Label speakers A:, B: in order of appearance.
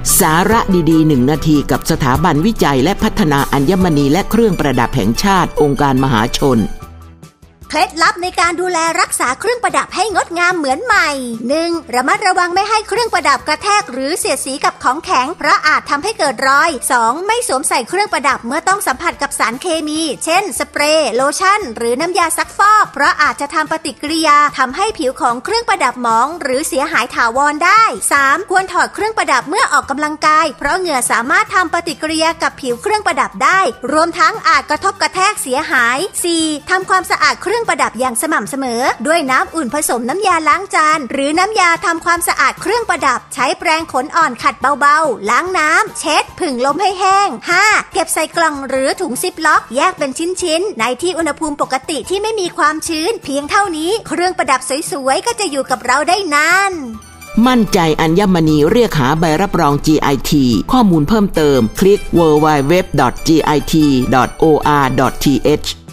A: สาระดีๆ1 นาทีกับสถาบันวิจัยและพัฒนาอัญมณีและเครื่องประดับแห่งชาติองค์การมหาชน
B: เคล็ดลับในการดูแลรักษาเครื่องประดับให้งดงามเหมือนใหม่ 1. ระมัดระวังไม่ให้เครื่องประดับกระแทกหรือเสียดสีกับของแข็งเพราะอาจทำให้เกิดรอย 2. ไม่สวมใส่เครื่องประดับเมื่อต้องสัมผัสกับสารเคมีเช่นสเปรย์โลชั่นหรือน้ำยาซักฟอกเพราะอาจจะทำปฏิกิริยาทำให้ผิวของเครื่องประดับหมองหรือเสียหายถาวรได้ 3. ควรถอดเครื่องประดับเมื่อออกกำลังกายเพราะเหงื่อสามารถทำปฏิกิริยากับผิวเครื่องประดับได้รวมทั้งอาจกระทบกระแทกเสียหาย 4. ทำความสะอาดเครื่องประดับอย่างสม่ำเสมอด้วยน้ำอุ่นผสมน้ำยาล้างจานหรือน้ำยาทำความสะอาดเครื่องประดับใช้แปรงขนอ่อนขัดเบาๆล้างน้ำเช็ดผึ่งลมให้แห้ง 5. เก็บใส่กล่องหรือถุงซิปล็อกแยกเป็นชิ้นๆในที่อุณหภูมิปกติที่ไม่มีความชื้นเพียงเท่านี้เครื่องประดับสวยๆก็จะอยู่กับเราได้นาน
A: มั่นใจอัญมณีเรียกหาใบรับรอง GIT ข้อมูลเพิ่มเติมคลิก www.git.or.th